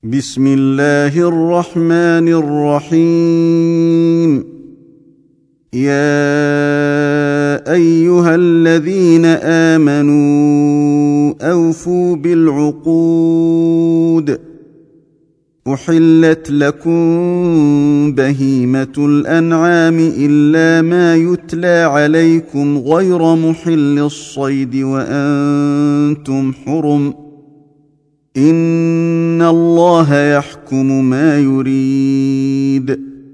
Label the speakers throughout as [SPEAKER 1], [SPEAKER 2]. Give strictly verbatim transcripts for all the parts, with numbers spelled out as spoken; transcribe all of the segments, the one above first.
[SPEAKER 1] بسم الله الرحمن الرحيم. يا أيها الذين آمنوا أوفوا بالعقود. أحلت لكم بهيمة الأنعام إلا ما يتلى عليكم غير محل الصيد وأنتم حرم. إن الله يحكم ما يريد.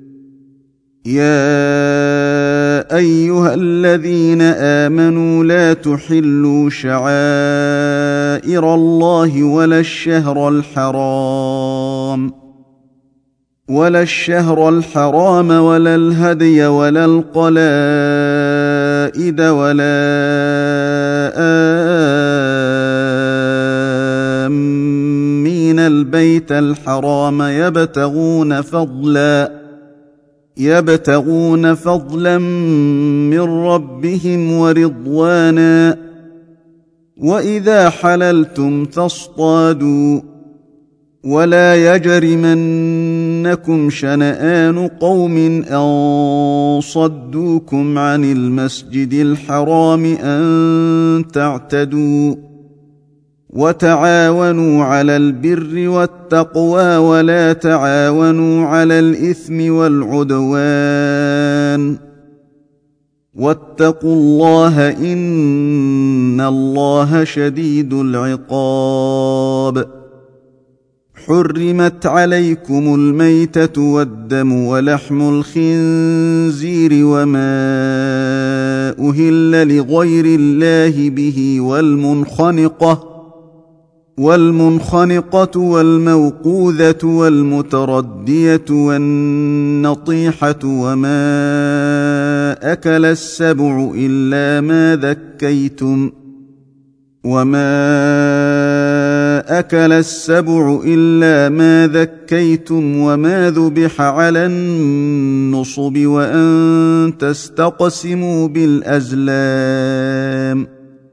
[SPEAKER 1] يا أيها الذين آمنوا لا تحلوا شعائر الله ولا الشهر الحرام ولا الشهر الحرام ولا الهدي ولا القلائد ولا آمين البيت الحرام يبتغون فضلا يبتغون فضلا من ربهم ورضوانا. وإذا حللتم فاصطادوا ولا يجرمنكم شنآن قوم أن صدوكم عن المسجد الحرام أن تعتدوا. وتعاونوا على البر والتقوى ولا تعاونوا على الإثم والعدوان. واتقوا الله إن الله شديد العقاب. حرمت عليكم الميتة والدم ولحم الخنزير وما أهل لغير الله به والمنخنقة والمنخنقة والموقوذة والمتردية والنطيحة وما أكل السبع إلا ما ذكيتم وما أكل السبع إلا ما ذكيتم وما ذبح على النصب وأن تستقسموا بالأزلام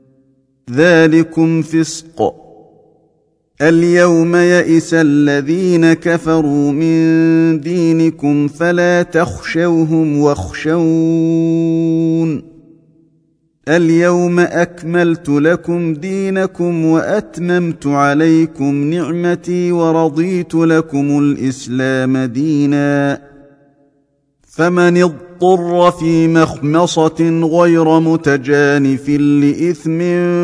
[SPEAKER 1] ذلكم فسق. اليوم يئس الذين كفروا من دينكم فلا تخشوهم واخشون. اليوم أكملت لكم دينكم وأتممت عليكم نعمتي ورضيت لكم الإسلام دينا. فمن اضطر في مخمصة غير متجانف لإثم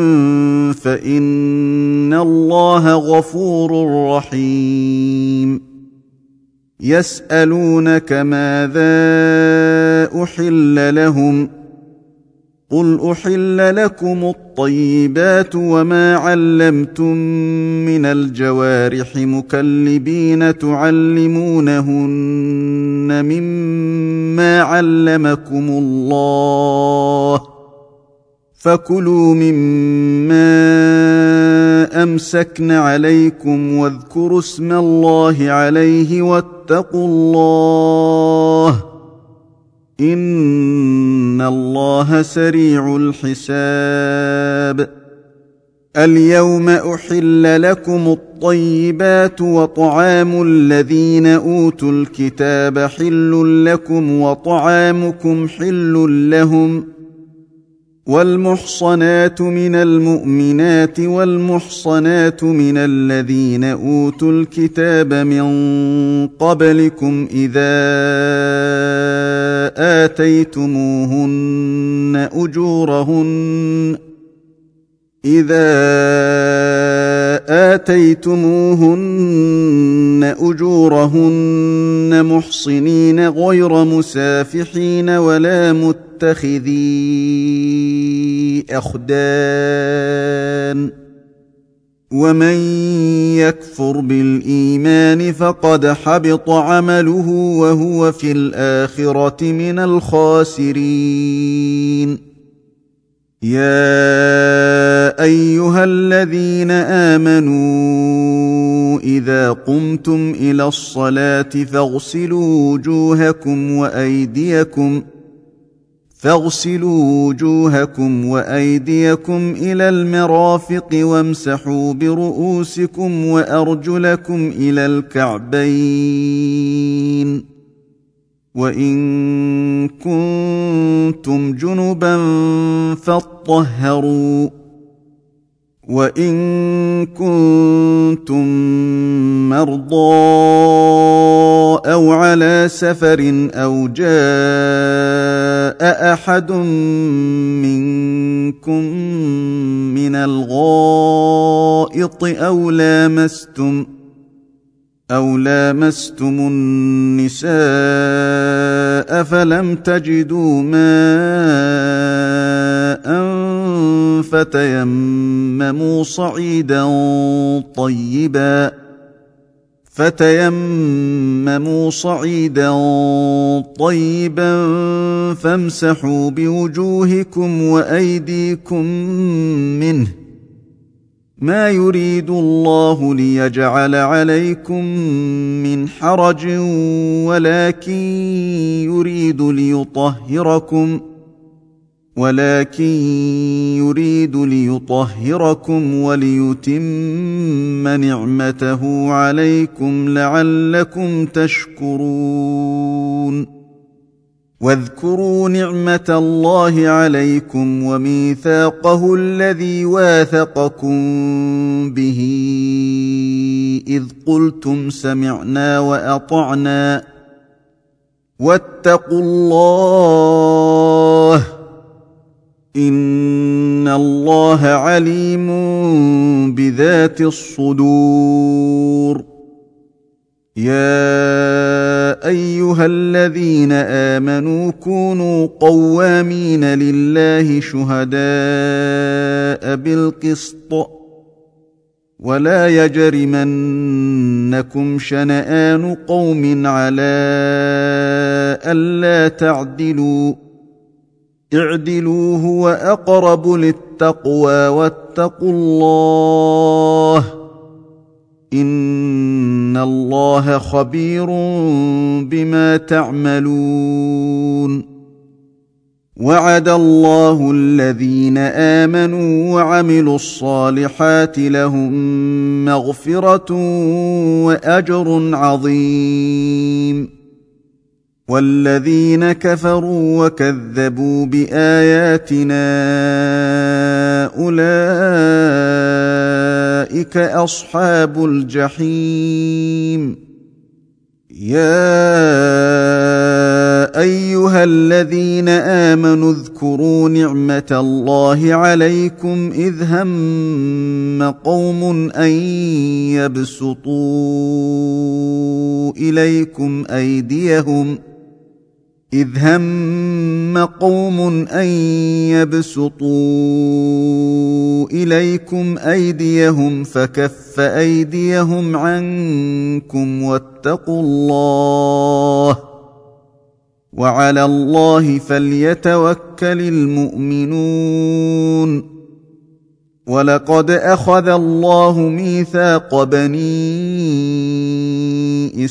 [SPEAKER 1] فإن الله غفور رحيم. يسألونك ماذا أحل لهم قل أحل لكم الطيبات وما علمتم من الجوارح مكلبين تعلمونهن مما علمكم الله فكلوا مما أمسكن عليكم واذكروا اسم الله عليه واتقوا الله إن الله سريع الحساب. اليوم أحل لكم الطيبات وطعام الذين أوتوا الكتاب حل لكم وطعامكم حل لهم. والمحصنات من المؤمنات والمحصنات من الذين أوتوا الكتاب من قبلكم إذا آتيتموهن أجورهن إذا آتيتموهن أجورهن محصنين غير مسافحين ولا متخذي أخدان. ومن يكفر بالإيمان فقد حبط عمله وهو في الآخرة من الخاسرين. يا أيها الذين آمنوا إذا قمتم إلى الصلاة فاغسلوا وجوهكم وأيديكم فاغسلوا وجوهكم وأيديكم إلى المرافق وامسحوا برؤوسكم وأرجلكم إلى الكعبين وإن كنتم جنبا فاطهروا وإن كنتم مرضى أو على سفر أو جاء أحد منكم من الغائط أو لامستم أو لامستم النساء فلم تجدوا ماء فتيمموا صعيدا طيبا فتيمموا صعيدا طيبا فامسحوا بوجوهكم وأيديكم منه ما يريد الله ليجعل عليكم من حرج ولكن يريد ليطهركم ولكن يريد ليطهركم وليتم نعمته عليكم لعلكم تشكرون واذكروا نعمة الله عليكم وميثاقه الذي واثقكم به إذ قلتم سمعنا وأطعنا واتقوا الله إن الله عليم بذات الصدور يا أيها الذين آمنوا كونوا قوامين لله شهداء بالقسط ولا يجرمنكم شنآن قوم على ألا تعدلوا اعدلوا هو أقرب للتقوى واتقوا الله إن الله خبير بما تعملون وعد الله الذين آمنوا وعملوا الصالحات لهم مغفرة وأجر عظيم والذين كفروا وكذبوا بآياتنا أولئك أصحاب الجحيم يا أيها الذين آمنوا اذكروا نعمة الله عليكم إذ هم قوم أن يبسطوا إليكم أيديهم إذ هم قوم أن يبسطوا إليكم أيديهم فكف أيديهم عنكم واتقوا الله وعلى الله فليتوكل المؤمنون ولقد أخذ الله ميثاق بني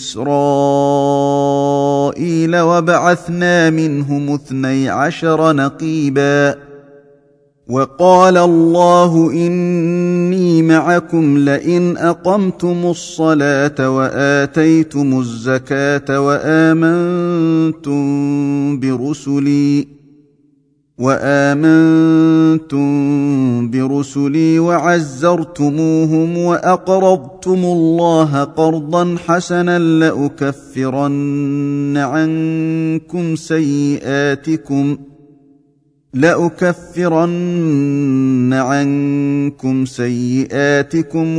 [SPEAKER 1] إسرائيل وبعثنا منهم اثني عشر نقيبا وقال الله إني معكم لئن أقمتم الصلاة وآتيتم الزكاة وآمنتم برسلي وآمنتم برسلي وعزرتموهم وأقرضتم الله قرضا حسنا لأكفرن عنكم سيئاتكم لأكفرن عنكم سيئاتكم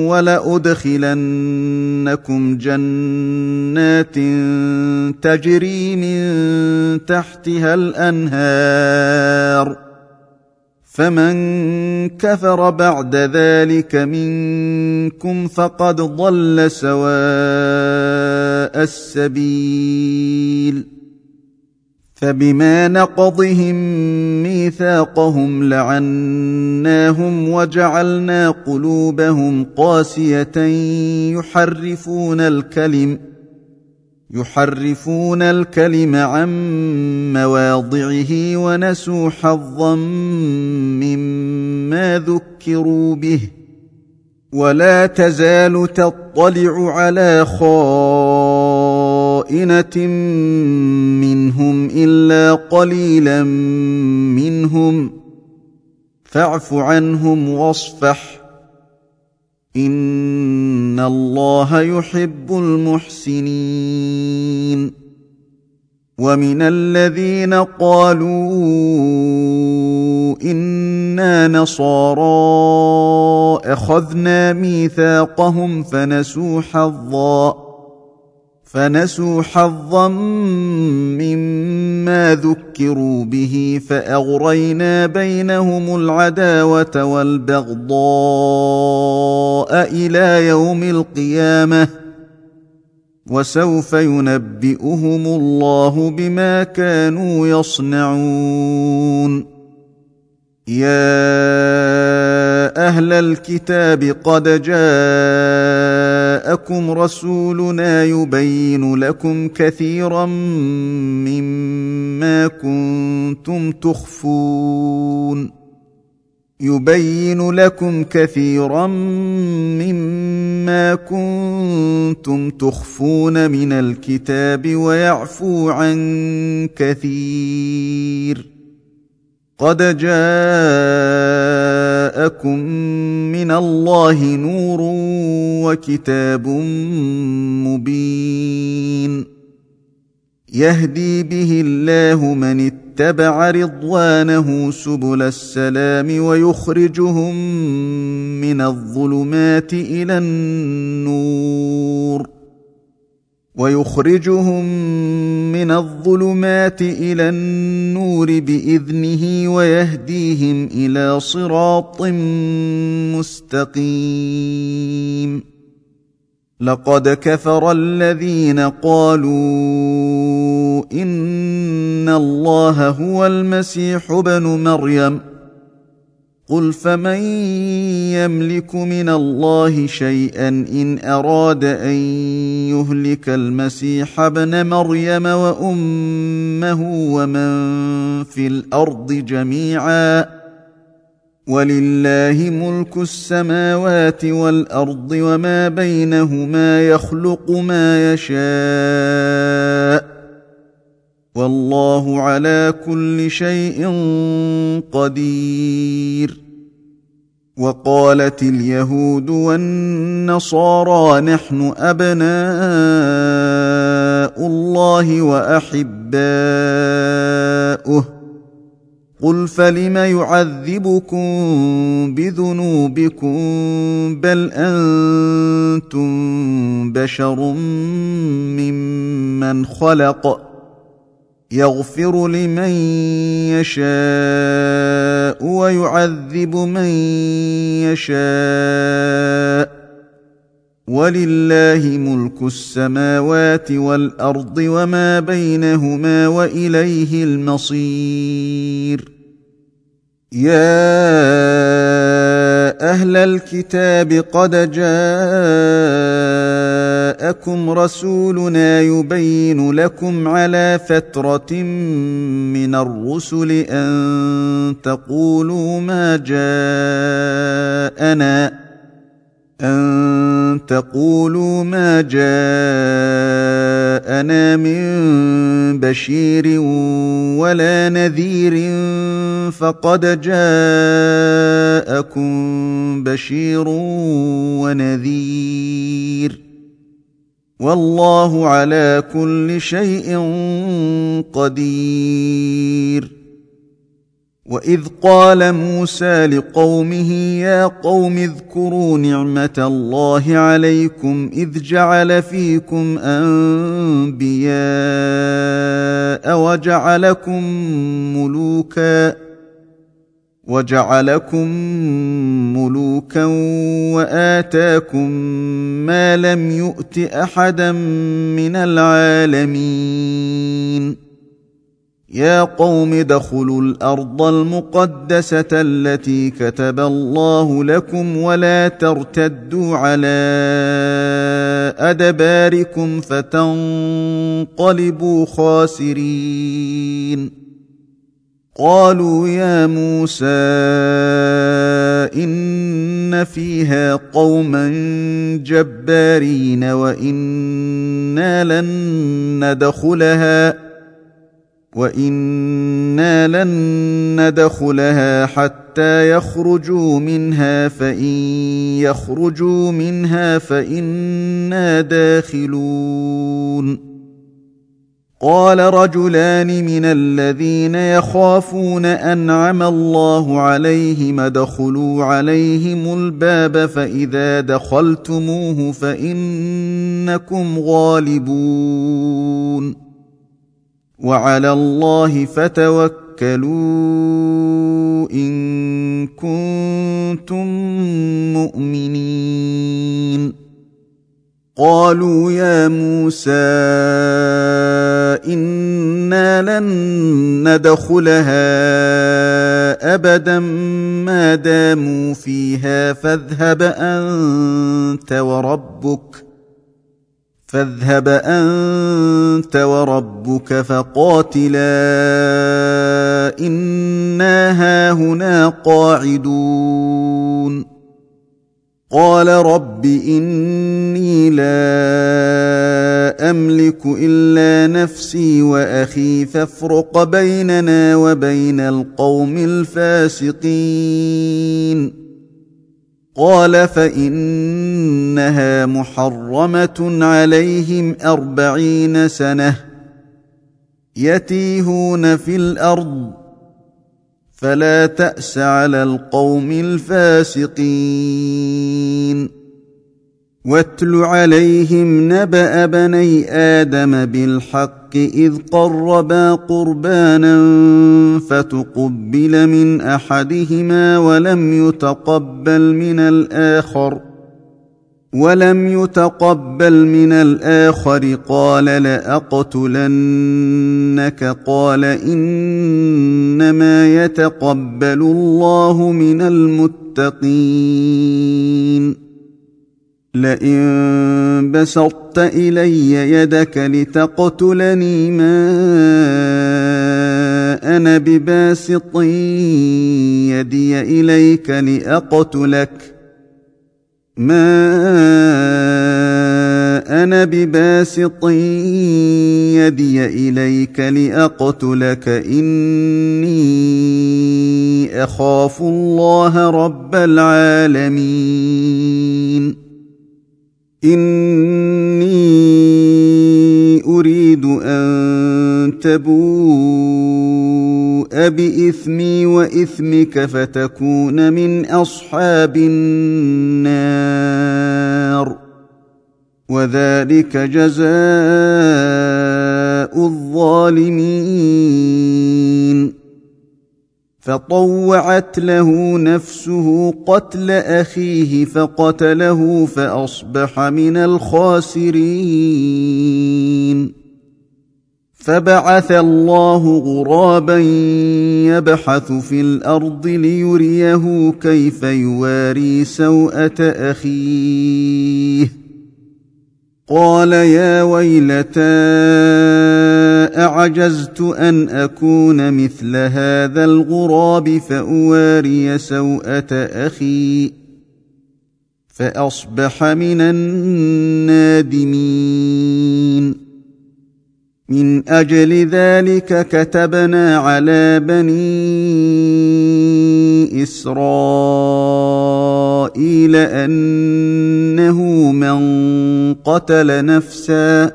[SPEAKER 1] ولأدخلنكم جنات تجري من تحتها الأنهار فمن كفر بعد ذلك منكم فقد ضل سواء السبيل فبما نقضهم ميثاقهم لعناهم وجعلنا قلوبهم قاسية يحرفون الكلم يحرفون الكلم عن مواضعه ونسوا حظا مما ذكروا به ولا تزال تطلع على خائنة منهم إلا قليلا منهم فاعف عنهم واصفح إن الله يحب المحسنين. ومن الذين قالوا إنا نصارى أخذنا ميثاقهم فنسوا حظا فنسوا حظا مما ذكروا به فأغرينا بينهم العداوة والبغضاء إلى يوم القيامة وسوف ينبئهم الله بما كانوا يصنعون. يا أهل الكتاب قد جاءكم رسولنا يبين لكم كثيرا مما كنتم تخفون يبين لكم كثيرا مما كنتم تخفون من الكتاب ويعفو عن كثير. قد جاءكم من الله نور وكتاب مبين يهدي به الله من اتبع رضوانه سبل السلام ويخرجهم من الظلمات إلى النور ويخرجهم من الظلمات إلى النور بإذنه ويهديهم إلى صراط مستقيم. لقد كفر الذين قالوا إن الله هو المسيح ابن مريم قل فمن يملك من الله شيئا إن أراد أن يهلك المسيح ابن مريم وأمه ومن في الأرض جميعا ولله ملك السماوات والأرض وما بينهما يخلق ما يشاء والله على كل شيء قدير. وقالت اليهود والنصارى نحن أبناء الله وأحباؤه قل فلم يعذبكم بذنوبكم بل أنتم بشر ممن خلق يغفر لمن يشاء ويعذب من يشاء ولله ملك السماوات والأرض وما بينهما وإليه المصير. يا أهل الكتاب قد جاءكم رسولنا يبين لكم على فترة من الرسل أن تقولوا ما جاءنا أن تقولوا ما جاءنا من بشير ولا نذير فقد جاءكم بشير ونذير والله على كل شيء قدير. وإذ قال موسى لقومه يا قوم اذكروا نعمة الله عليكم إذ جعل فيكم أنبياء وجعلكم ملوكا وجعلكم ملوكا وآتاكم ما لم يؤت أحدا من العالمين. يا قوم ادخلوا الأرض المقدسة التي كتب الله لكم ولا ترتدوا على أدباركم فتنقلبوا خاسرين. قالوا يا موسى إن فيها قوما جبارين وإنا لن ندخلها وإنا لن ندخلها حتى يخرجوا منها فإن يخرجوا منها فإنا داخلون. قال رجلان من الذين يخافون أنعم الله عليهم ادخلوا عليهم الباب فإذا دخلتموه فإنكم غالبون وعلى الله فتوكلوا إن كنتم مؤمنين. قالوا يا موسى إنا لن ندخلها أبدا ما داموا فيها فاذهب أنت وربك فاذهب أنت وربك فقاتلا إنا هاهنا قاعدون. قال رب إني لا أملك إلا نفسي وأخي فافرق بيننا وبين القوم الفاسقين. قال فإنها محرمة عليهم أربعين سنة يتيهون في الأرض فلا تأس على القوم الفاسقين. واتل عليهم نبأ بني آدم بالحق إذ قربا قربانا فتقبل من أحدهما ولم يتقبل من الآخر ولم يتقبل من الآخر قال لأقتلنك قال إنما يتقبل الله من المتقين. لئن بسطت إلي يدك لتقتلني ما أنا بباسط يدي إليك لأقتلك ما أنا بباسط يدي إليك لأقتلك إني أخاف الله رب العالمين. إني أريد أن تبوء بإثمي وإثمك فتكون من أصحاب النار وذلك جزاء الظالمين. فطوعت له نفسه قتل أخيه فقتله فأصبح من الخاسرين. فبعث الله غرابا يبحث في الأرض ليريه كيف يواري سوءة أخيه. قال يا ويلتى أعجزت أن أكون مثل هذا الغراب فأواري سوءة أخي فأصبح من النادمين. من أجل ذلك كتبنا على بني إسرائيل أنه من قتل نفسا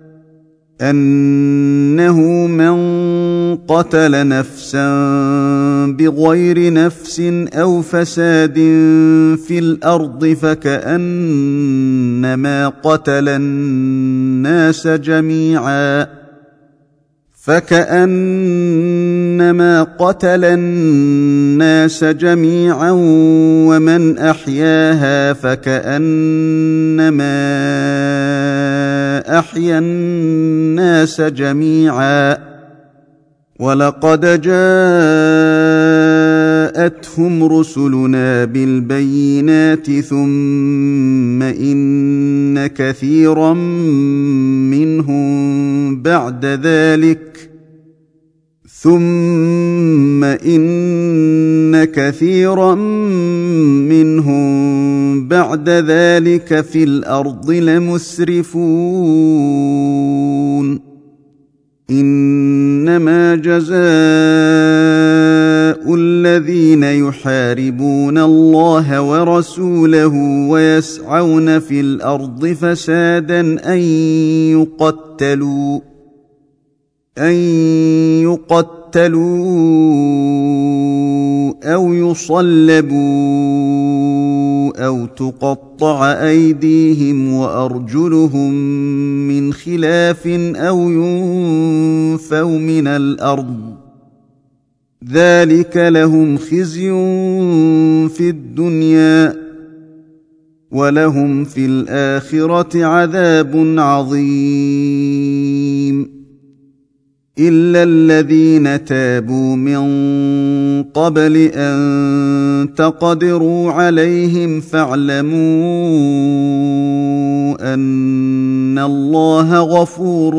[SPEAKER 1] أنه من قتل نفسا بغير نفس أو فساد في الأرض فكأنما قتل الناس جميعا فكأنما قتل الناس جميعا ومن أحياها فكأنما أحيا الناس جميعا ولقد جاءتهم رسلنا بالبينات ثم إن كثيرا منهم بعد ذلك ثم إن كثيرا منهم بعد ذلك في الأرض لمسرفون إنما جزاء الذين يحاربون الله ورسوله ويسعون في الأرض فسادا أن يقتلوا أن يقتلوا أو يصلبوا أو تقطع أيديهم وأرجلهم من خلاف أو ينفوا من الأرض ذلك لهم خزي في الدنيا ولهم في الآخرة عذاب عظيم إلا الذين تابوا من قبل أن تقدروا عليهم فاعلموا أن الله غفور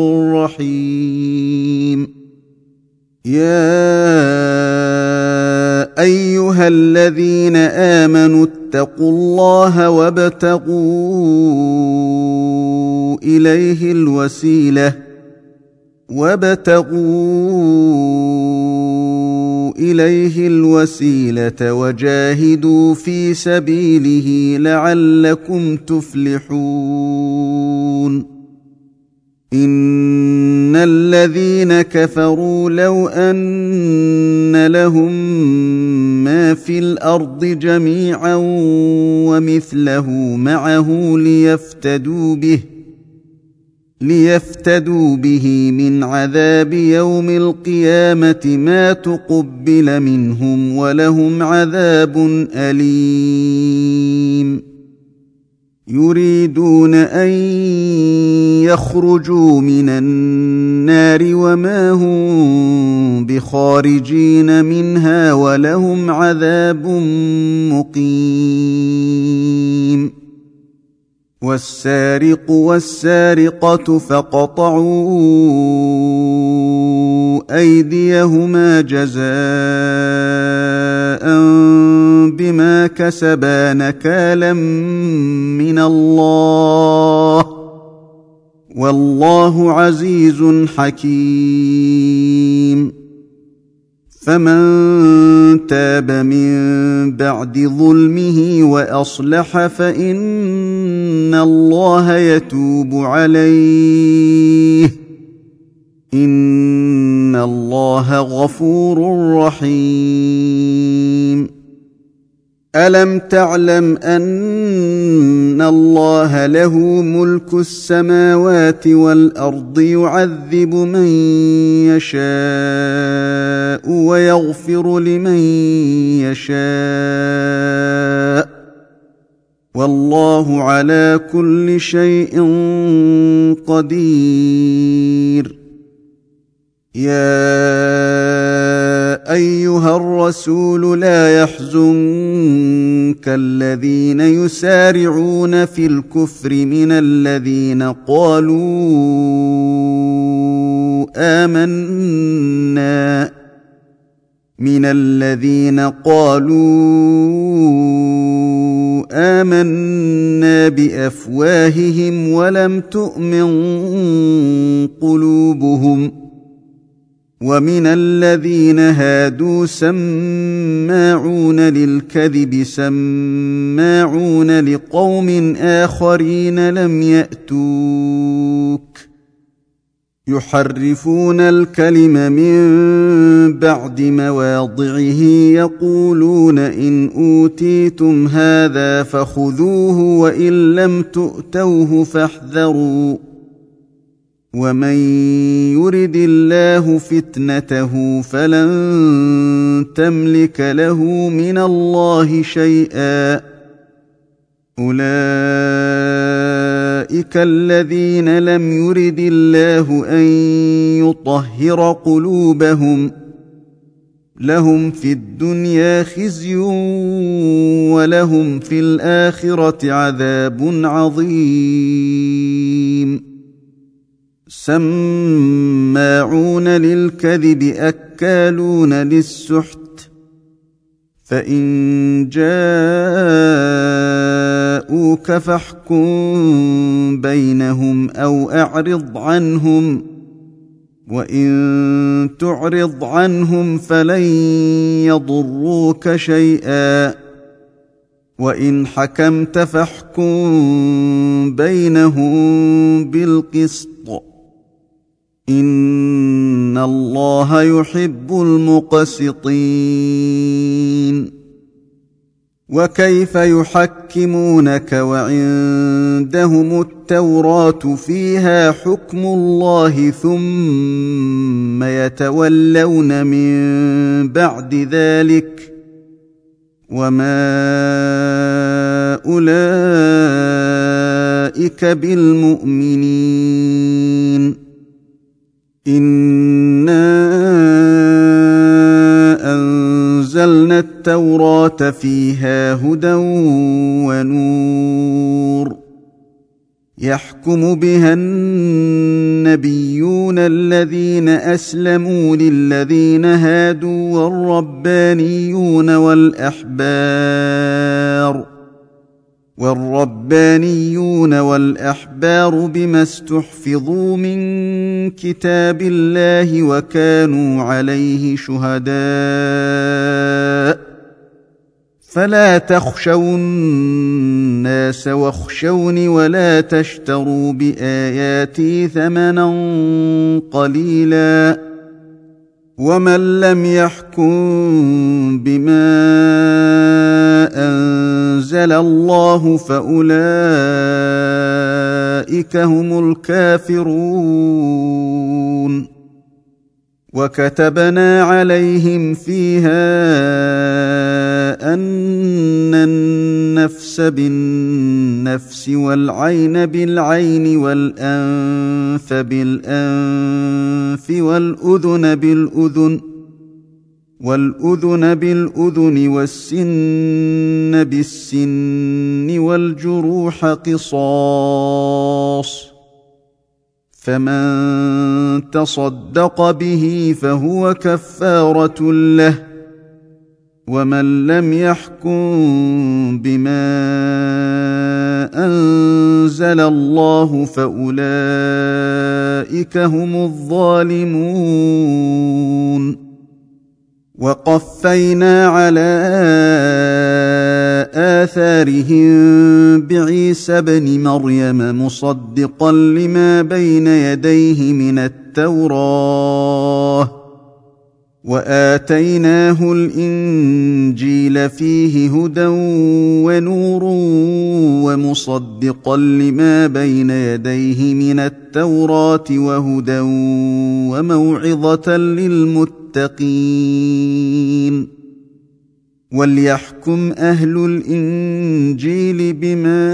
[SPEAKER 1] رحيم يا أيها الذين آمنوا اتقوا الله وابتغوا إليه الوسيلة وابتغوا إليه الوسيلة وجاهدوا في سبيله لعلكم تفلحون إن الذين كفروا لو أن لهم ما في الأرض جميعا ومثله معه ليفتدوا به ليفتدوا به من عذاب يوم القيامة ما تقبل منهم ولهم عذاب أليم يريدون أن يخرجوا من النار وما هم بخارجين منها ولهم عذاب مقيم والسارق والسارقة فاقطعوا أيديهما جزاء بما كسبا نكالا من الله والله عزيز حكيم فمن تاب من بعد ظلمه وأصلح فإن الله يتوب عليه إن الله غفور رحيم ألم تعلم أن الله له ملك السماوات والأرض يعذب من يشاء ويغفر لمن يشاء والله على كل شيء قدير يا أيها الرسول لا يحزنك الذين يسارعون في الكفر من الذين قالوا آمنا من الذين قالوا آمنا بأفواههم ولم تؤمن قلوبهم ومن الذين هادوا سماعون للكذب سماعون لقوم آخرين لم يأتوك يحرفون الكلم من بعد مواضعه يقولون إن أوتيتم هذا فخذوه وإن لم تؤتوه فاحذروا ومن يرد الله فتنته فلن تملك له من الله شيئا أولئك أولئك الذين لم يرد الله أن يطهر قلوبهم لهم في الدنيا خزي ولهم في الآخرة عذاب عظيم. سماعون للكذب أكالون للسحت فإن جاءوك فاحكم بينهم أو أعرض عنهم وإن تعرض عنهم فلن يضروك شيئا وإن حكمت فاحكم بينهم بالقسط إن الله يحب المقسطين. وكيف يحكمونك وعندهم التوراة فيها حكم الله ثم يتولون من بعد ذلك وما أولئك بالمؤمنين. إنا أنزلنا التوراة فيها هدى ونور يحكم بها النبيون الذين أسلموا للذين هادوا والربانيون والأحبار والربانيون والأحبار بما استحفظوا من كتاب الله وكانوا عليه شهداء فلا تخشوا الناس واخشوني ولا تشتروا بآياتي ثمنا قليلا ومن لم يحكم بما أنزل الله فأولئك هم الكافرون. وكتبنا عليهم فيها أن النفس بالنفس والعين بالعين والأنف بالأنف والأذن بالأذن والأذن بالأذن والسن بالسن والجروح قصاص فمن تصدق به فهو كفارة له ومن لم يحكم بما أنزل الله فأولئك هم الظالمون. وقفينا على آثارهم بعيسى ابن مريم مصدقا لما بين يديه من التوراة وآتيناه الإنجيل فيه هدى ونور ومصدقا لما بين يديه من التوراة وهدى وموعظة للمتقين. وليحكم أهل الإنجيل بما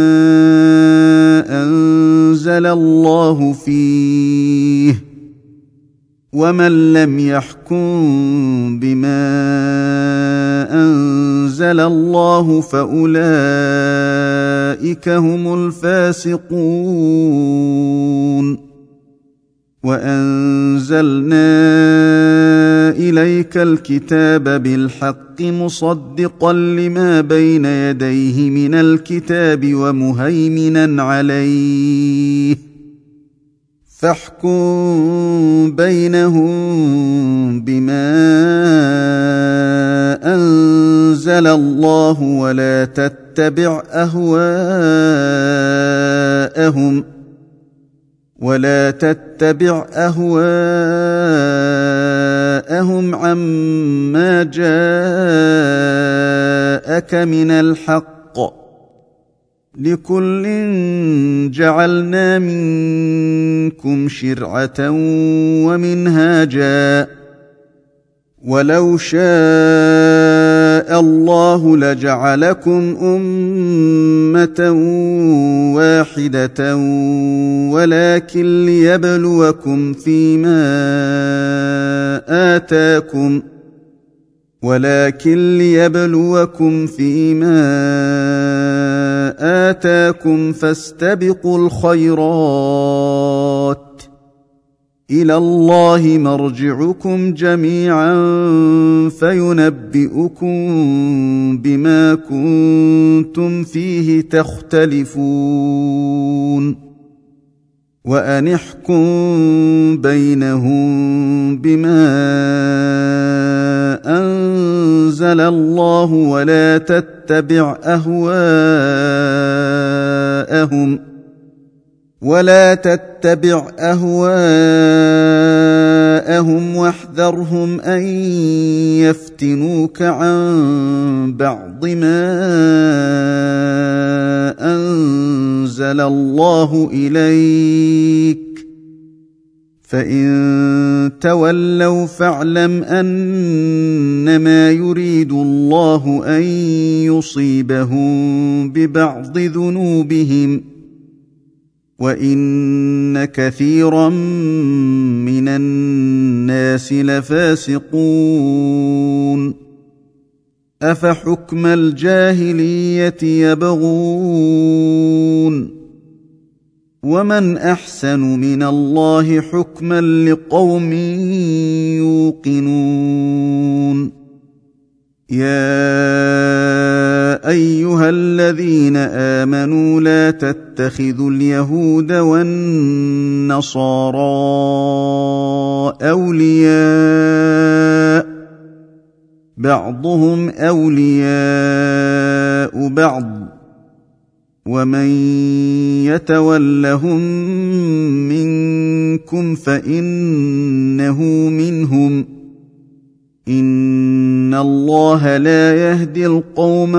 [SPEAKER 1] أنزل الله فيه ومن لم يحكم بما أنزل الله فأولئك هم الفاسقون. وأنزلنا إليك الكتاب بالحق مصدقا لما بين يديه من الكتاب ومهيمنا عليه فاحكم بينهم بما أنزل الله ولا تتبع أهواءهم ولا تتبع أهواءهم عما جاءك من الحق لكل جعلنا منكم شرعة ومنهاجا ولو شاء يشاء الله لجعلكم أمة واحدة ولكن ليبلوكم فيما آتاكم ولكن ليبلوكم فيما آتاكم فاستبقوا الخيرات إلى الله مرجعكم جميعا فينبئكم بما كنتم فيه تختلفون وأن احكم بينهم بما أنزل الله ولا تتبع أهواءهم ولا تتبع أهواءهم واحذرهم أن يفتنوك عن بعض ما أنزل الله إليك فإن تولوا فاعلم أنما يريد الله أن يصيبهم ببعض ذنوبهم وإن كثيرا من الناس لفاسقون أفحكم الجاهلية يبغون ومن أحسن من الله حكما لقوم يوقنون يا أيها الذين آمنوا لا تتخذوا اليهود والنصارى أولياء بعضهم أولياء بعض ومن يتولهم منكم فإنه منهم إن الله لا يهدي القوم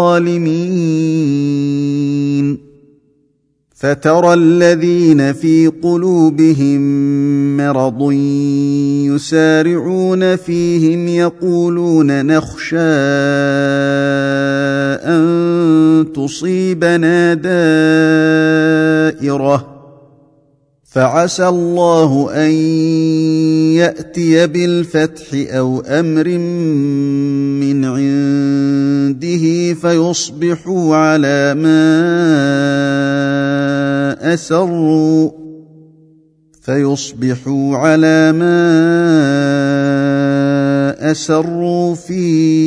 [SPEAKER 1] الظالمين فترى الذين في قلوبهم مرض يسارعون فيهم يقولون نخشى أن تصيبنا دائرة فعسى الله أن يأتي بالفتح أو أمر من عنده فيصبحوا على ما أسروا فيصبحوا على ما أسروا في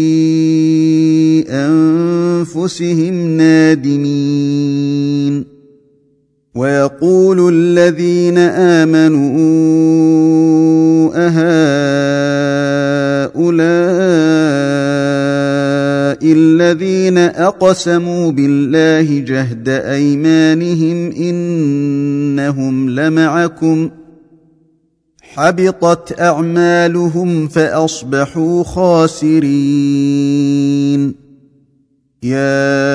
[SPEAKER 1] أنفسهم نادمين ويقول الذين آمنوا أهؤلاء الذين أقسموا بالله جهد أيمانهم إنهم لمعكم حبطت أعمالهم فأصبحوا خاسرين يا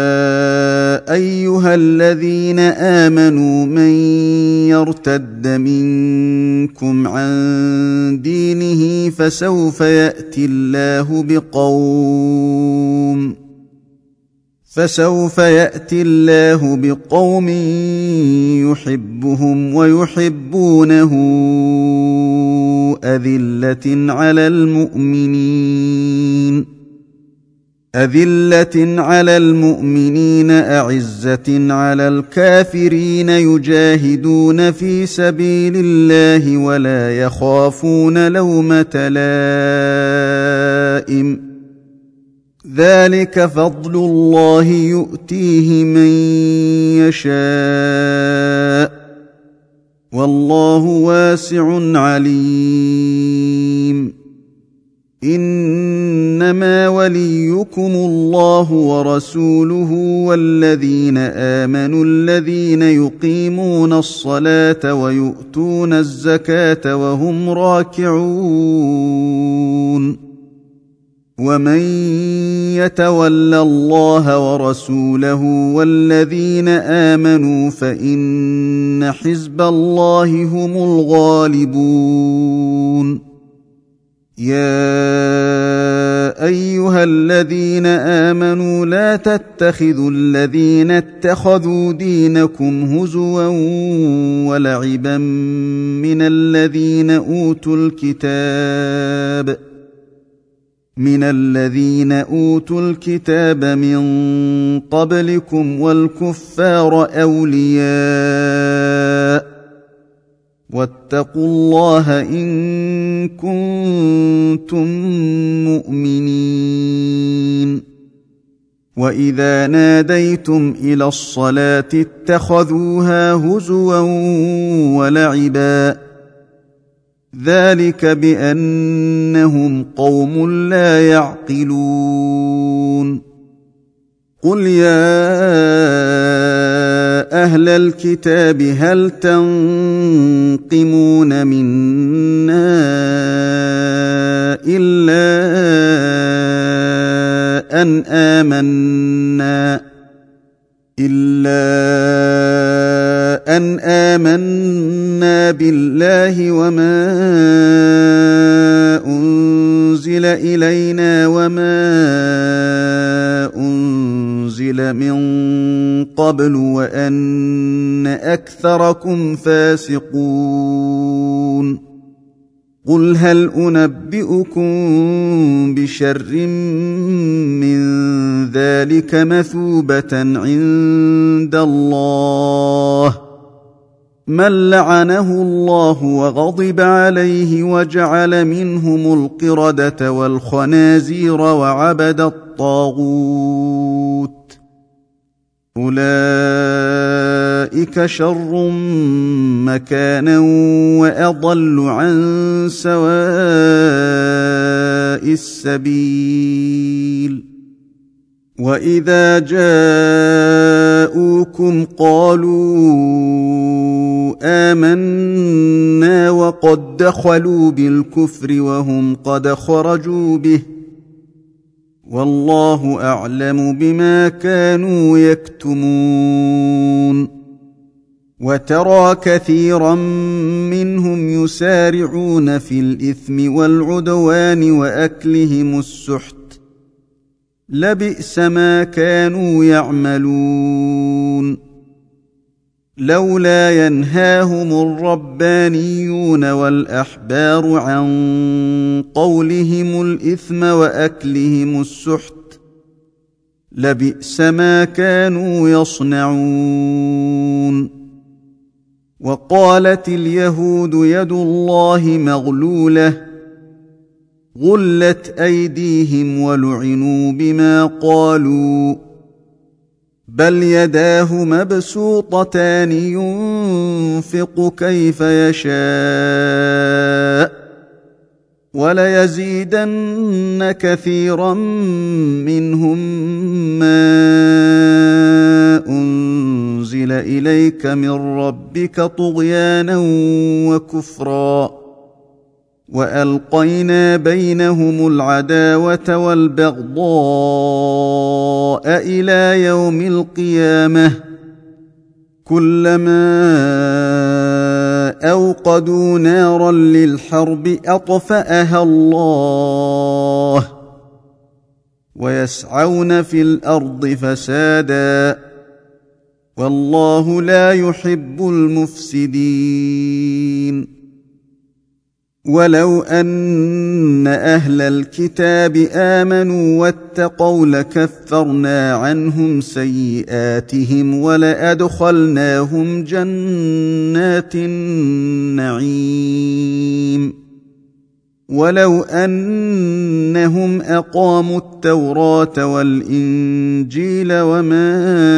[SPEAKER 1] أيها الذين آمنوا من يرتد منكم عن دينه فسوف يأتي الله بقوم فسوف يأتي الله بقوم يحبهم ويحبونه أذلة على المؤمنين أذلة على المؤمنين أعزة على الكافرين يجاهدون في سبيل الله ولا يخافون لومة لائم ذلك فضل الله يؤتيه من يشاء والله واسع عليم إنما وليكم الله ورسوله والذين آمنوا الذين يقيمون الصلاة ويؤتون الزكاة وهم راكعون ومن يتول الله ورسوله والذين آمنوا فإن حزب الله هم الغالبون يا ايها الذين امنوا لا تتخذوا الذين اتخذوا دينكم هزوا ولعبا من الذين اوتوا الكتاب من الذين اوتوا الكتاب من قبلكم والكفار اولياء واتقوا الله ان كنتم مؤمنين. واذا ناديتم الى الصلاه اتخذوها هزوا ولعبا ذلك بانهم قوم لا يعقلون. قل يا اهل الكتاب هل تنقمون منا الا ان امنا الا ان امنا بالله وما انزل الينا وما انزل من قبل وان اكثركم فاسقون. قل هل انبئكم بشر من ذلك مثوبه عند الله من لعنه الله وغضب عليه وجعل منهم القردة والخنازير وعبد الطاغوت أولئك شر مكانا وأضل عن سواء السبيل. وإذا جاءوكم قالوا آمنا وقد دخلوا بالكفر وهم قد خرجوا به والله أعلم بما كانوا يكتمون. وترى كثيرا منهم يسارعون في الإثم والعدوان وأكلهم السحت لبئس ما كانوا يعملون. لولا ينهاهم الربانيون والأحبار عن قولهم الإثم وأكلهم السحت لبئس ما كانوا يصنعون. وقالت اليهود يد الله مغلولة غلت أيديهم ولعنوا بما قالوا بل يداه مبسوطتان ينفق كيف يشاء وليزيدن كثيرا منهم ما أنزل إليك من ربك طغيانا وكفرا وألقينا بينهم العداوة والبغضاء إلى يوم القيامة كلما أوقدوا نارا للحرب أطفأها الله ويسعون في الأرض فسادا والله لا يحب المفسدين. ولو أن أهل الكتاب آمنوا واتقوا لكفرنا عنهم سيئاتهم ولأدخلناهم جنات النعيم ولو أنهم أقاموا التوراة والإنجيل وما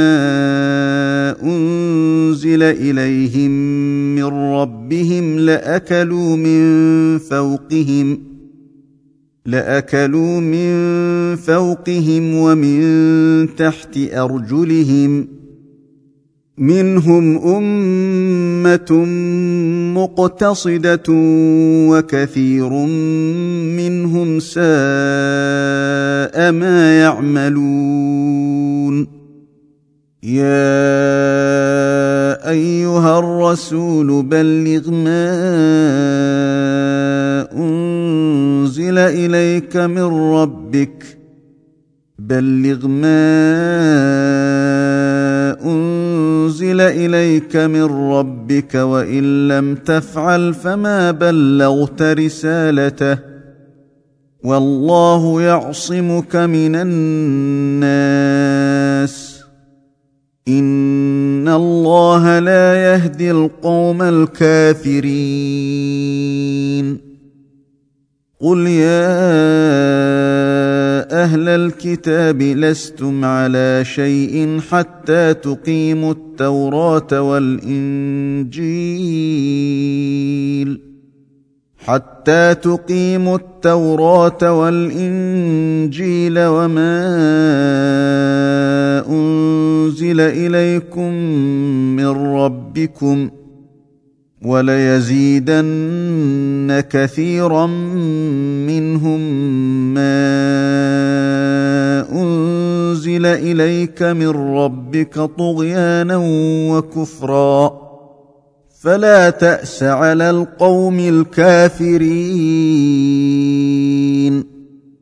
[SPEAKER 1] أنزل إليهم من ربهم لأكلوا من فوقهم لأكلوا من فوقهم ومن تحت أرجلهم منهم أمة مقتصدة وكثير منهم ساء ما يعملون. يا أيها الرسول بلغ ما أنزل أنزل إليك من ربك بلغ ما أنزل إليك من ربك وإن لم تفعل فما بلغت رسالته والله يعصمك من الناس إن الله لا يهدي القوم الكافرين قل يا أهل الكتاب لستم على شيء حتى تقيموا التوراة والإنجيل حتى تقيموا التوراة والإنجيل وما أنزل إليكم من ربكم وليزيدن كثيرا منهم ما أنزل إليك من ربك طغيانا وكفرا فلا تأس على القوم الكافرين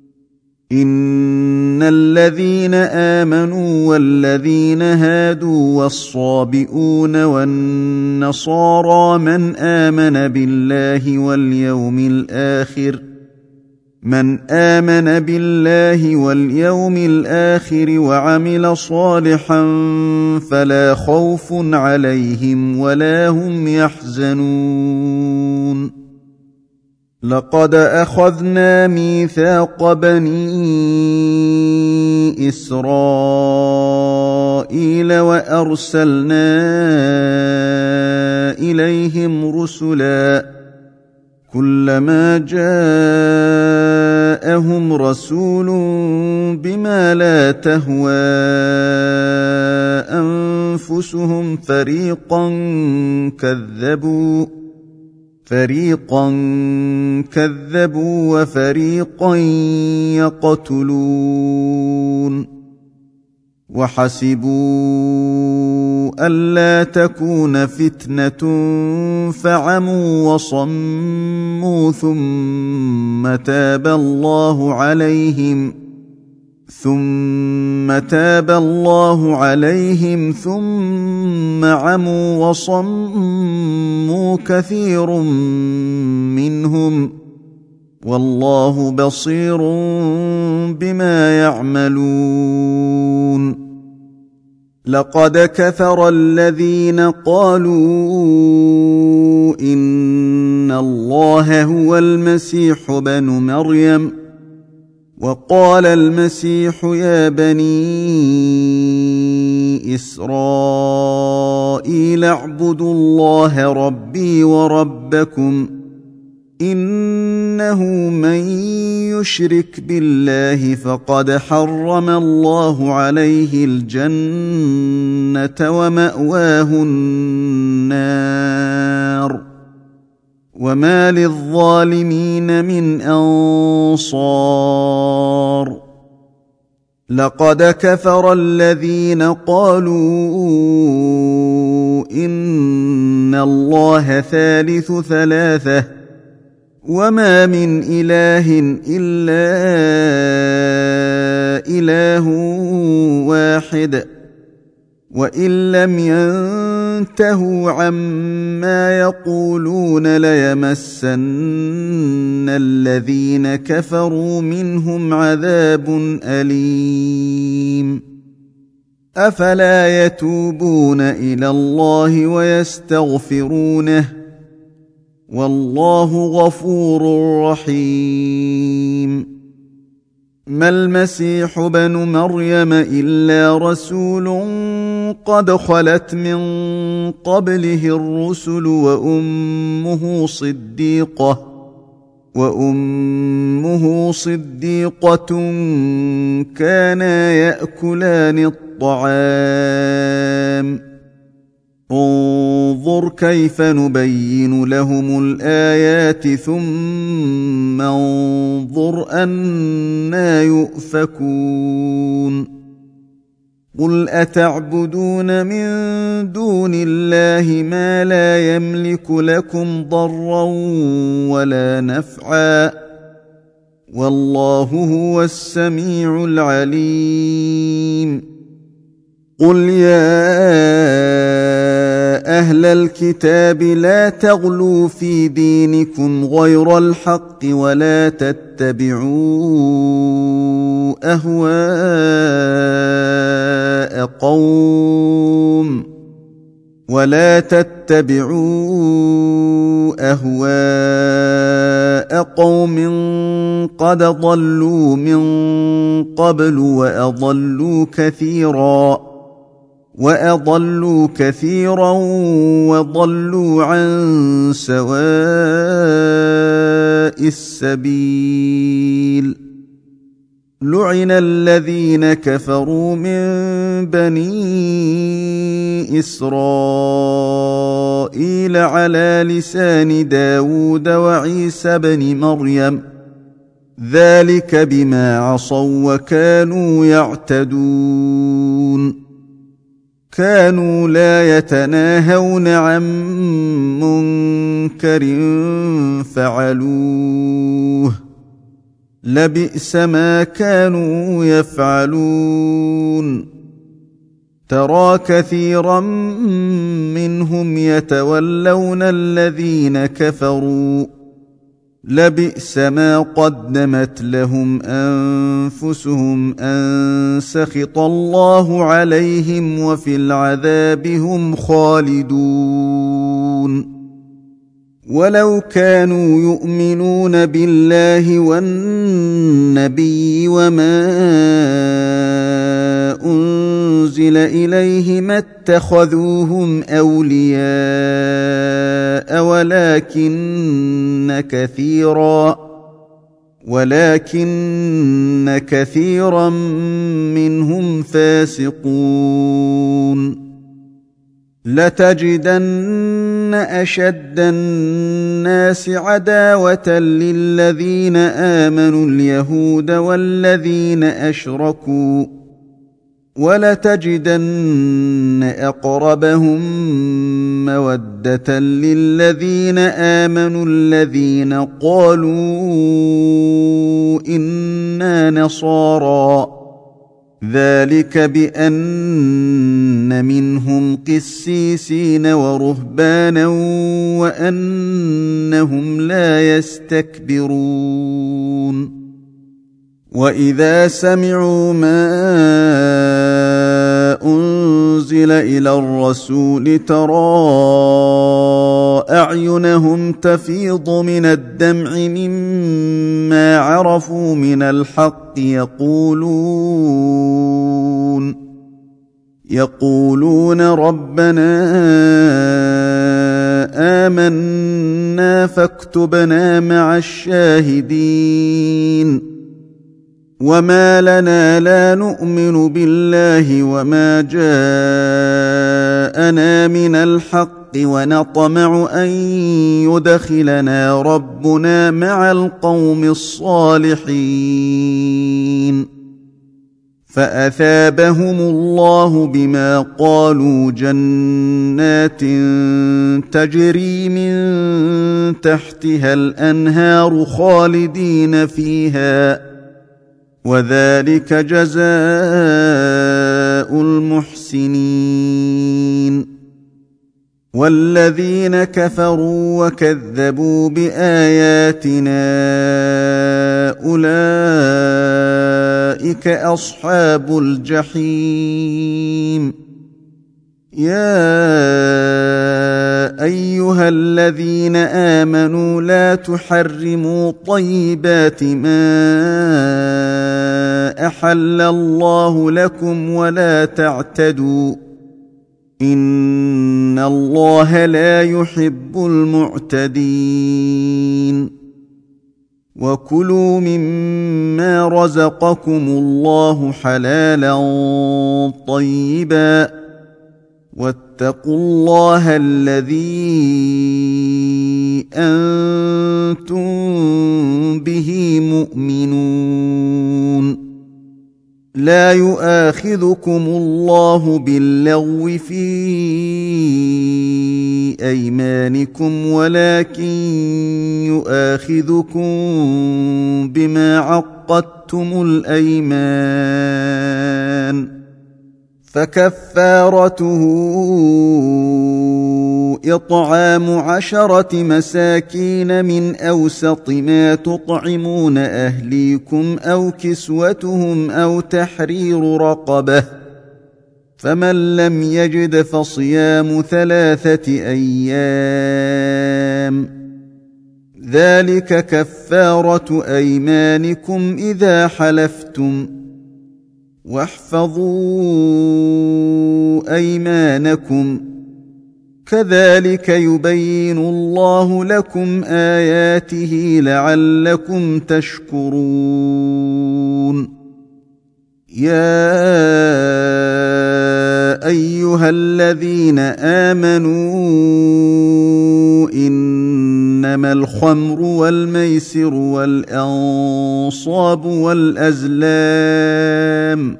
[SPEAKER 1] إن الذين آمنوا والذين هادوا والصابئون والنصارى من آمن بالله واليوم الآخر من آمن بالله واليوم الآخر وعمل صالحا فلا خوف عليهم ولا هم يحزنون لقد أخذنا ميثاق بني إسرائيل وأرسلنا إليهم رسلا كلما جاءهم رسول بما لا تهوى أنفسهم فريقا كذبوا فريقا كذبوا وفريقا يقتلون وحسبوا ألا تكون فتنة فعموا وصموا ثم تاب الله عليهم ثم تاب الله عليهم ثم عموا وصموا كثير منهم والله بصير بما يعملون لقد كفر الذين قالوا إن الله هو المسيح بن مريم وقال المسيح يا بني إسرائيل اعبدوا الله ربي وربكم إنه من يشرك بالله فقد حرم الله عليه الجنة ومأواه النار وما للظالمين من أنصار لقد كفر الذين قالوا إن الله ثالث ثلاثة وما من إله إلا إله واحد وإن لم ينتهوا عما يقولون ليمسن الذين كفروا منهم عذاب أليم أفلا يتوبون إلى الله ويستغفرونه والله غفور رحيم ما المسيح بن مريم إلا رسول قد خلت من قبله الرسل وأمه صديقة وأمه صديقة كانا يأكلان الطعام انظر كيف نبين لهم الآيات ثم انظر أنى يؤفكون قل أتعبدون من دون الله ما لا يملك لكم ضرا ولا نفعا والله هو السميع العليم. قل يا أهل الكتاب لا تغلوا في دينكم غير الحق ولا تتبعوا أهواء قوم ولا تتبعوا أهواء قوم قد ضلوا من قبل وأضلوا كثيرا وأضلوا كثيرا وضلوا عن سواء السبيل. لعن الذين كفروا من بني إسرائيل على لسان داود وعيسى بن مريم ذلك بما عصوا وكانوا يعتدون. كانوا لا يتناهون عن منكر فعلوه لبئس ما كانوا يفعلون. ترى كثيرا منهم يتولون الذين كفروا لبئس ما قدمت لهم أنفسهم أن سخط الله عليهم وفي العذاب هم خالدون. ولو كانوا يؤمنون بالله والنبي وما أنزل إليه ما اتخذوهم أولياء ولكن كثيرا ولكن كثيرا منهم فاسقون. لتجدن أشد الناس عداوة للذين آمنوا اليهود والذين أشركوا ولتجدن أقربهم مودة للذين آمنوا الذين قالوا إنا نصارى ذلك بأن منهم قسيسين ورهبانا وأنهم لا يستكبرون. وإذا سمعوا ما أنزل إلى الرسول ترى أعينهم تفيض من الدمع مما عرفوا من الحق يقولون يقولون ربنا آمنا فاكتبنا مع الشاهدين. وما لنا لا نؤمن بالله وما جاءنا من الحق ونطمع أن يدخلنا ربنا مع القوم الصالحين. فأثابهم الله بما قالوا جنات تجري من تحتها الأنهار خالدين فيها وذلك جزاء المحسنين. والذين كفروا وكذبوا بآياتنا أولئك أصحاب الجحيم. يا أيها الذين آمنوا لا تحرموا طيبات ما أحل الله لكم ولا تعتدوا إن الله لا يحب المعتدين. وكلوا مما رزقكم الله حلالا طيبا واتقوا الله الذي أنتم به مؤمنون. لا يؤاخذكم الله باللغو في أيمانكم ولكن يؤاخذكم بما عقدتم الأيمان فكفارته إطعام عشرة مساكين من أوسط ما تطعمون أهليكم أو كسوتهم أو تحرير رقبة فمن لم يجد فصيام ثلاثة أيام ذلك كفارة أيمانكم إذا حلفتم واحفظوا أيمانكم كذلك يبين الله لكم آياته لعلكم تشكرون يا أيها الذين آمنوا إنما الخمر والميسر والأنصاب والأزلام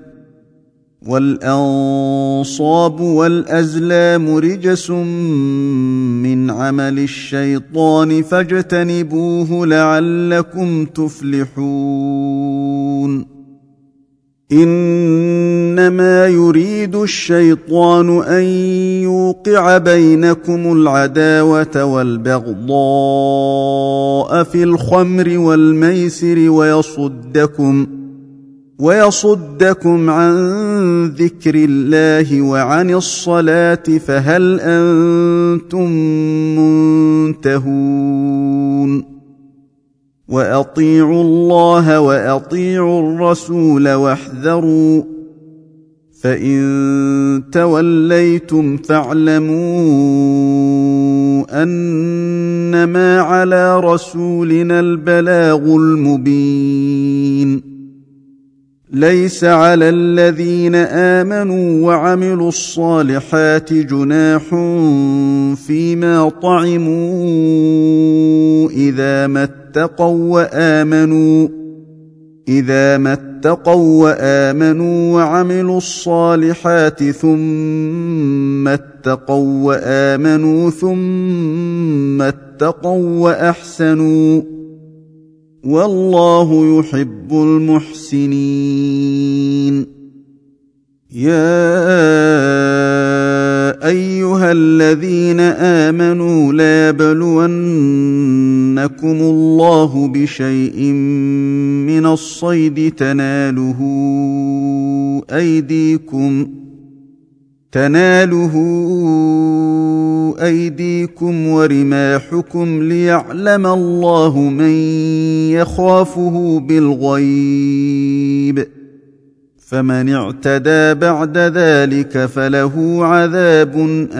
[SPEAKER 1] والأنصاب والأزلام رجس من عمل الشيطان فاجتنبوه لعلكم تفلحون إنما يريد الشيطان أن يوقع بينكم العداوة والبغضاء في الخمر والميسر ويصدكم ويصدكم عن ذكر الله وعن الصلاة فهل أنتم منتهون وأطيعوا الله وأطيعوا الرسول واحذروا فإن توليتم فاعلموا أنما على رسولنا البلاغ المبين ليس على الذين آمنوا وعملوا الصالحات جناح فيما طعموا إذا ما اتقوا وآمنوا إذا ما اتقوا وآمنوا وعملوا الصالحات ثم اتقوا وآمنوا ثم اتقوا وأحسنوا والله يحب المحسنين يا أيها الذين آمنوا لا يبلونكم الله بشيء من الصيد تناله أيديكم تناله أيديكم ورماحكم ليعلم الله من يخافه بالغيب فمن اعتدى بعد ذلك فله عذاب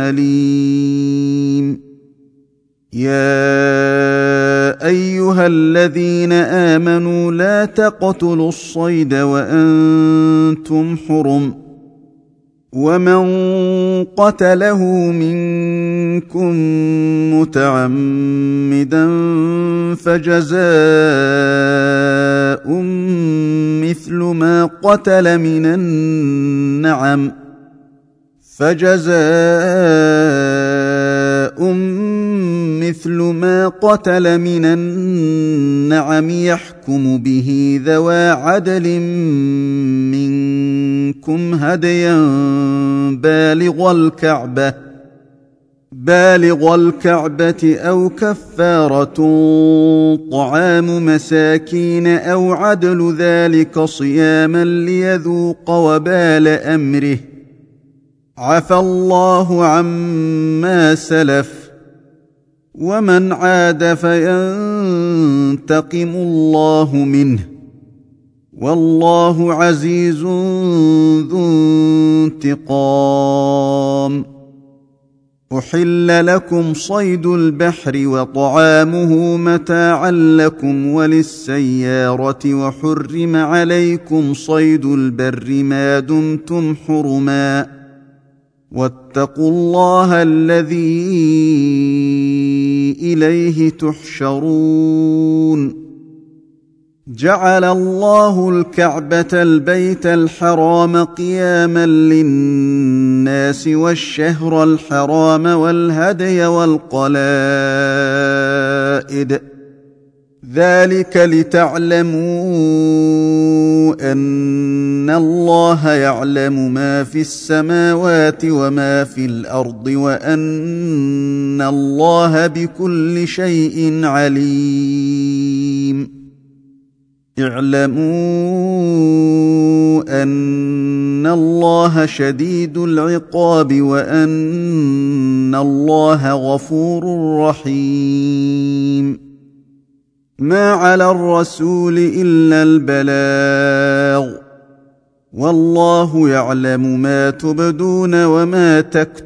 [SPEAKER 1] أليم يا أيها الذين آمنوا لا تقتلوا الصيد وأنتم حرم ومن قتله منكم متعمدا فجزاء مثل ما قتل من النعم فجزاء مثل ما قتل من النعم يحكم به ذوى عدل منكم هديا بالغ الكعبة بالغ الكعبة أو كفارة طعام مساكين أو عدل ذلك صياما ليذوق وبال أمره عفى الله عما سلف ومن عاد فينتقم الله منه والله عزيز ذو انتقام أحل لكم صيد البحر وطعامه متاعا لكم وللسيارة وحرم عليكم صيد البر ما دمتم حرما واتقوا الله الذي إليه تحشرون جعل الله الكعبة البيت الحرام قياما للناس والشهر الحرام والهدي والقلائد ذلك لتعلموا أن الله يعلم ما في السماوات وما في الأرض وأن الله بكل شيء عليم اعلموا أن الله شديد العقاب وأن الله غفور رحيم ما على الرسول إلا البلاغ والله يعلم ما تبدون وما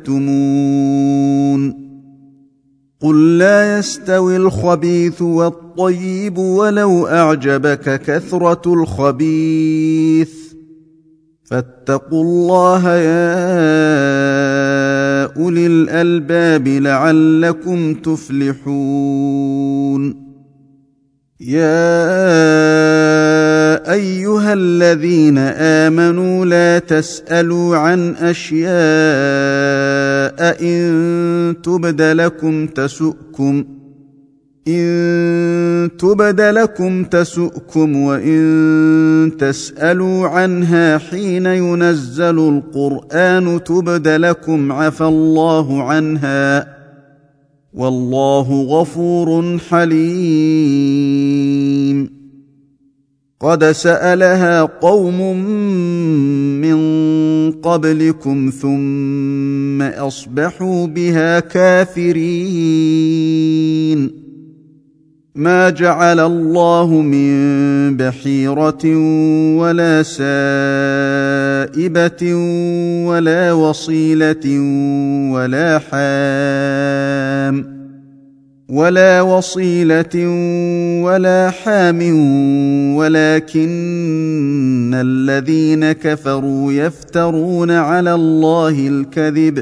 [SPEAKER 1] تكتمون قل لا يستوي الخبيث والطيب ولو أعجبك كثرة الخبيث فاتقوا الله يا أولي الألباب لعلكم تفلحون يا أيها الذين آمنوا لا تسألوا عن أشياء إن تبد لكم تسؤكم إن تبد لكم تسؤكم وإن تسألوا عنها حين ينزل القرآن تبد لكم عفى الله عنها والله غفور حليم قد سألها قوم من قبلكم ثم أصبحوا بها كافرين ما جعل الله من بحيرة ولا سائبة ولا وصيلة ولا حام ولا وصيلة ولا حام ولكن الذين كفروا يفترون على الله الكذب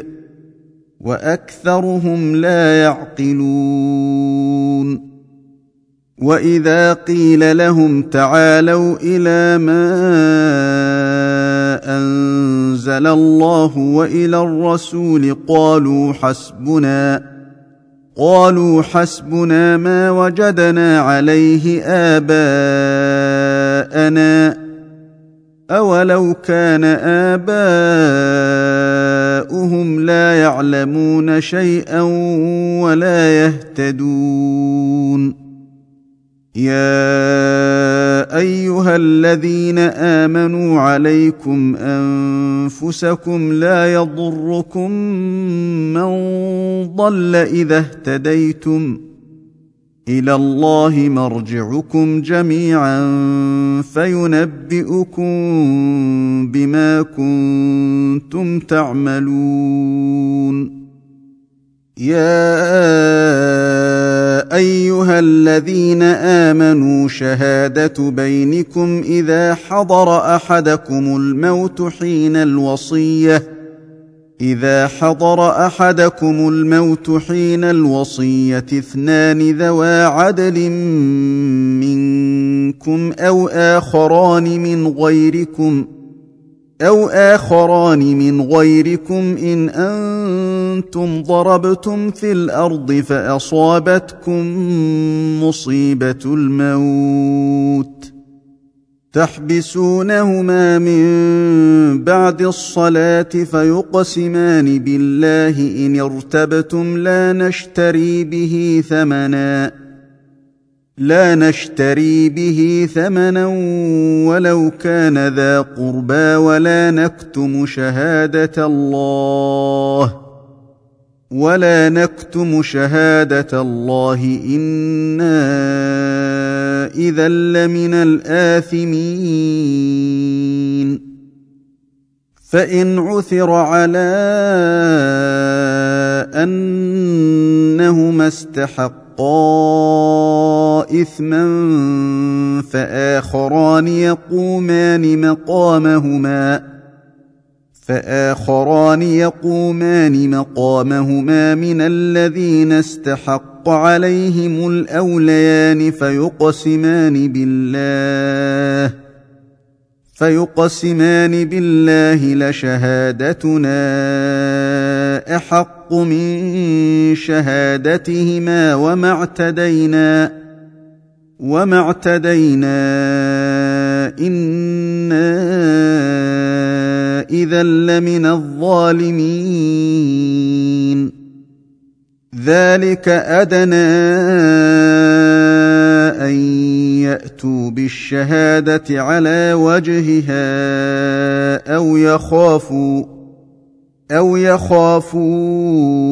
[SPEAKER 1] وأكثرهم لا يعقلون وإذا قيل لهم تعالوا إلى ما أنزل الله وإلى الرسول قالوا حسبنا قالوا حسبنا ما وجدنا عليه آباءنا أولو كان آباؤهم لا يعلمون شيئا ولا يهتدون يا أيها الذين آمنوا عليكم أنفسكم لا يضركم من ضل إذا اهتديتم إلى الله مرجعكم جميعا فينبئكم بما كنتم تعملون يا أيها الذين آمنوا شهادة بينكم إذا حضر أحدكم الموت حين الوصية إذا حضر أحدكم الموت حين الوصية اثنان ذوى عدل منكم أو آخران من غيركم أو آخران من غيركم إن أنتم ضربتم في الأرض فأصابتكم مصيبة الموت تحبسونهما من بعد الصلاة فيقسمان بالله إن ارتبتم لا نشتري به ثمنا لا نشتري به ثمنا ولو كان ذا قربى ولا نكتم شهادة الله ولا نكتم شهادة الله إنا إذا لمن الآثمين فإن عثر على أنهما استحقا إثما فآخران يقومان مقامهما فآخران يقومان مقامهما من الذين استحقوا حق عليهم الأوليان فيقسمان بالله فيقسمان بالله لشهادتنا أحق من شهادتهما وما اعتدينا وما اعتدينا إنا إذا لمن الظالمين ذلك أدنى أن يأتوا بالشهادة على وجهها أو يخافوا أو يخافوا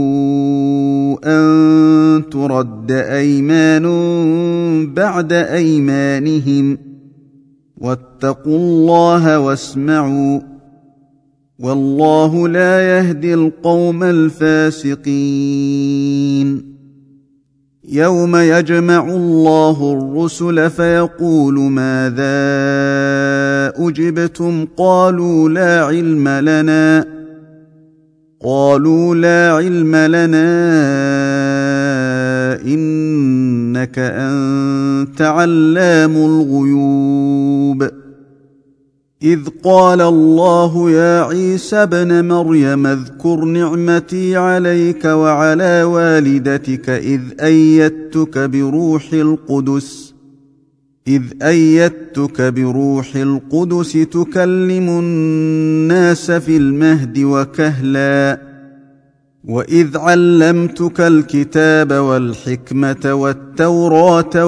[SPEAKER 1] أن ترد أيمان بعد أيمانهم واتقوا الله واسمعوا والله لا يهدي القوم الفاسقين يوم يجمع الله الرسل فيقول ماذا أجبتم قالوا لا علم لنا قالوا لا علم لنا إنك أنت علام الغيوب إذ قال الله يا عيسى ابن مريم اذكر نعمتي عليك وعلى والدتك إذ أيدتك بروح القدس إذ أيدتك بروح القدس تكلم الناس في المهد وكهلا وإذ علمتك الكتاب والحكمة والتوراة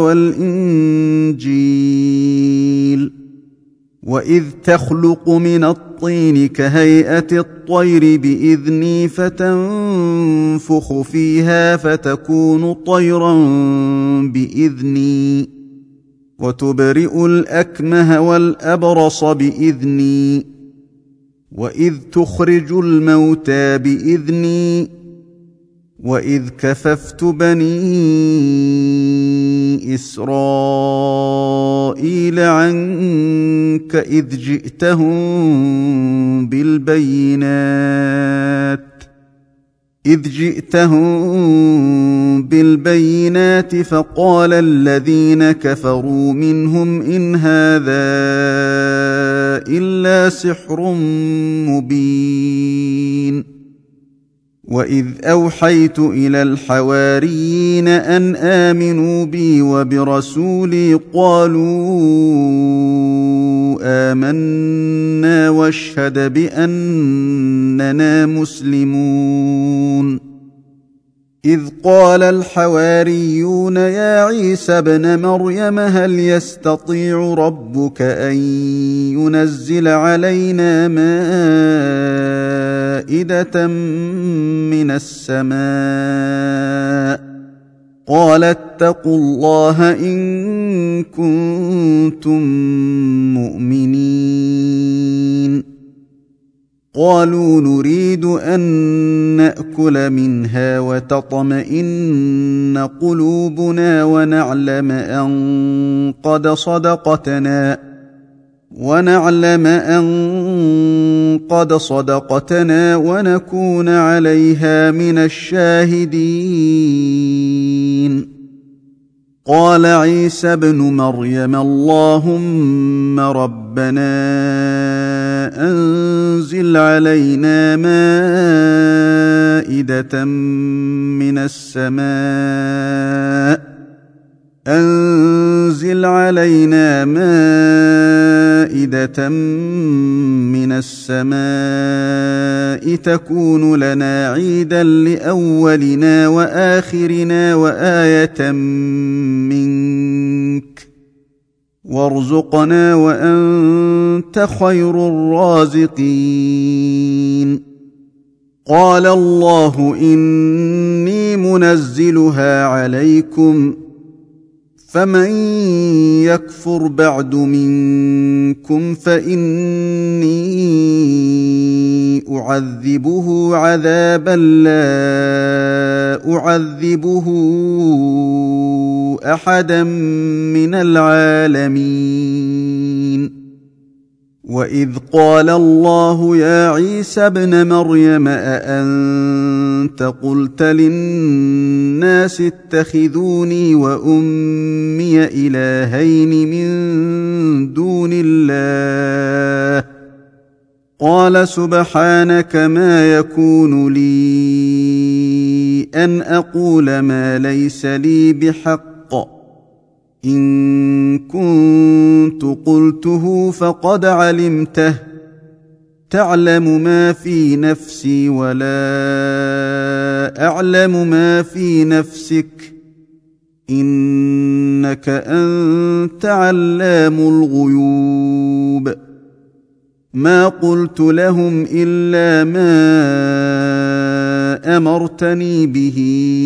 [SPEAKER 1] والإنجيل وإذ تخلق من الطين كهيئة الطير بإذني فتنفخ فيها فتكون طيرا بإذني وتبرئ الأكمه والأبرص بإذني وإذ تخرج الموتى بإذني وإذ كففت بني إسرائيل عنك إذ جئتهم بالبينات إذ جئتهم بالبينات فقال الذين كفروا منهم إن هذا إلا سحر مبين وإذ أوحيت إلى الحواريين أن آمنوا بي وبرسولي قالوا آمنا واشهد بأننا مسلمون إذ قال الحواريون يا عيسى ابن مريم هل يستطيع ربك أن ينزل علينا مائدة من السماء قال اتقوا الله إن كنتم مؤمنين قالوا نريد أن نأكل منها وتطمئن قلوبنا ونعلم أن قد صدقتنا ونعلم أن قد صدقتنا ونكون عليها من الشاهدين قال عيسى ابن مريم اللهم ربنا أنزل علينا مائدة من السماء أنزل علينا مائدة من السماء تكون لنا عيدا لأولنا وآخرنا وآية منك وارزقنا وأنت خير الرازقين قال الله إني منزلها عليكم فمن يكفر بعد منكم فإني أعذبه عذابا لا أعذبه أحدا من العالمين وإذ قال الله يا عيسى ابن مريم أأنت قلت للناس اتخذوني وأمي إلهين من دون الله قال سبحانك ما يكون لي أن أقول ما ليس لي بحق إن كنت قلته فقد علمته تعلم ما في نفسي ولا أعلم ما في نفسك إنك أنت علام الغيوب ما قلت لهم إلا ما أمرتني به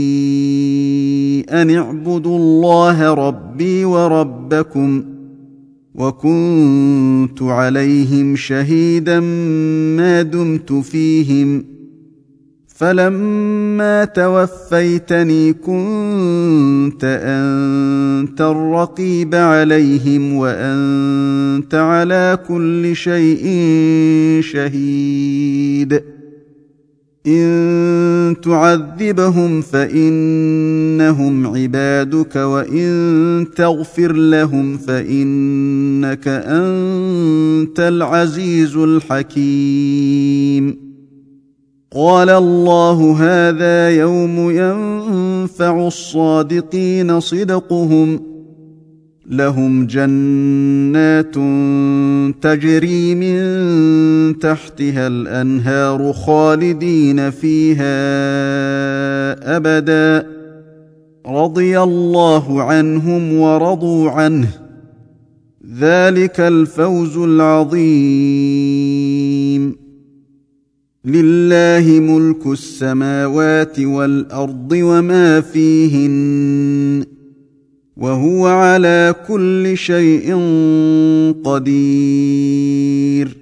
[SPEAKER 1] أن اعبدوا الله ربي وربكم وكنت عليهم شهيدا ما دمت فيهم فلما توفيتني كنت أنت الرقيب عليهم وأنت على كل شيء شهيد إن تعذبهم فإنهم عبادك وإن تغفر لهم فإنك أنت العزيز الحكيم قال الله هذا يوم ينفع الصادقين صدقهم لهم جنات تجري من تحتها الأنهار خالدين فيها أبدا رضي الله عنهم ورضوا عنه ذلك الفوز العظيم لله ملك السماوات والأرض وما فيهن وهو على كل شيء قدير